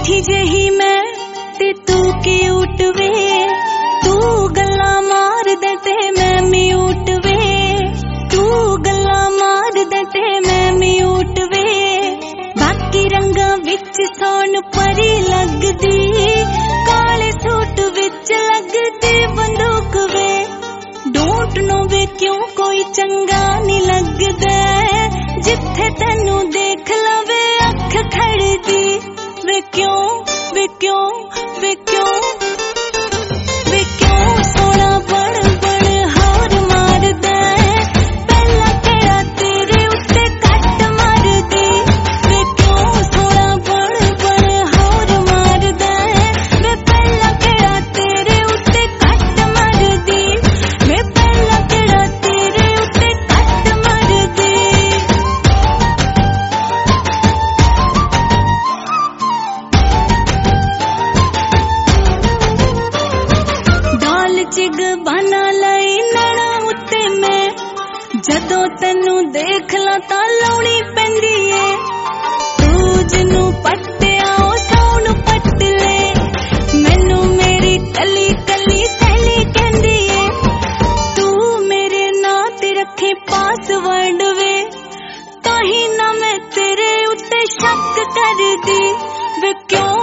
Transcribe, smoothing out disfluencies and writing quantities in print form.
मिठी जही मैं ते तू क्यूट वे, तू गल्ला मार दे ते मैं म्यूट वे, तू गल्ला मार दे ते मैं म्यूट वे। बाकी रंगा विच सोन परी लगदी, काले सूट विच लगदी बंदूक वे। डोंट नो वे क्यों कोई चंगा नहीं लगदा, जिथे तैनू देख लवे अख खड़दी। वे क्यों वे क्यों वे क्यों वे क्यों सोना बड़ बड़ होर मारदा, पहला केड़ा तेरे उत्ते कट मारदी। वे क्यों सोना बड़ बड़ होर मारदा, वे पहला केड़ा तेरे उत्ते कट मारदी, वे पहला केड़ा तेरे उत्ते कट मारदी। चिग बना लई नैना उत्ते मैं, जदों तैनू देख ला तां लाउणी पैंदी ए। तू जिन्नू पट्टिया ओ सौन पट्ट ले, मैनू मेरी कली कली सहेली कहंदी ए। तू मेरे नां ते रखे पासवर्ड वे, ताही ना मैं तेरे उत्ते शक करदी। वे क्यों